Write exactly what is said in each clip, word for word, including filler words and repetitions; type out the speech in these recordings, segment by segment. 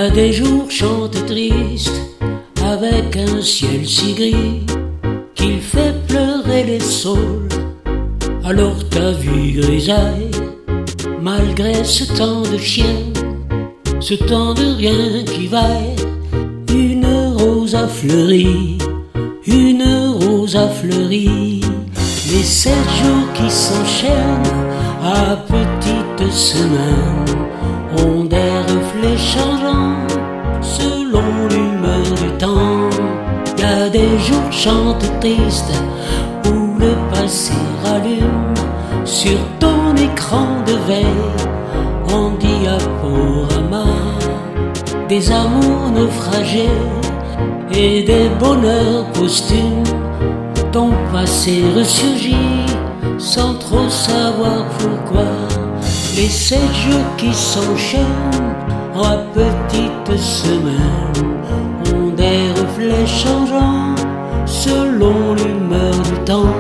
a des jours chantent tristes, avec un ciel si gris, qu'il fait pleurer les saules. Alors ta vie grisaille, malgré ce temps de chien, ce temps de rien qui vaille, une rose a fleuri, une rose a fleuri. Les sept jours qui s'enchaînent à petites semaines ont des reflets changeants selon l'humeur du temps. Y a des jours chantent tristes où le passé rallume sur ton écran de veille en diaporama des amours naufragés et des bonheurs posthumes. Ton passé ressurgit sans trop savoir pourquoi. Les sept jours qui s'enchaînent en petites semaines ont des reflets changeants selon l'humeur du temps.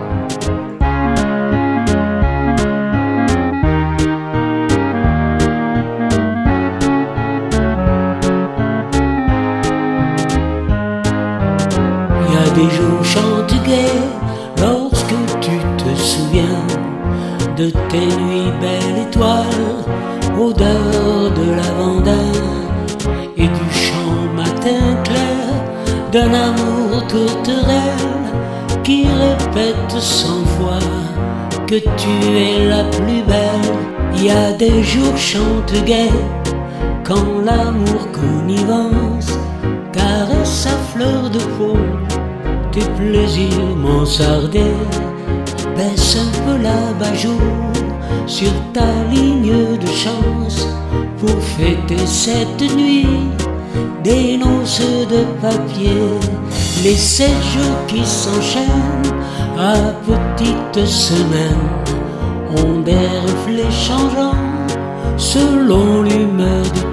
Il y a des jours chantent gais lorsque tu te souviens de tes nuits belles étoiles, odeur de lavandin et du chant matin clair d'un amour tourterelle qui répète cent fois que tu es la plus belle. Il y a des jours chantent gais quand l'amour connivence caresse sa fleur de peau, tes plaisirs mansardés. Baisse un peu l'abat-jour sur ta ligne de chance pour fêter cette nuit des noces de papier. Les sept jours qui s'enchaînent à petites semaines ont des reflets changeants selon l'humeur du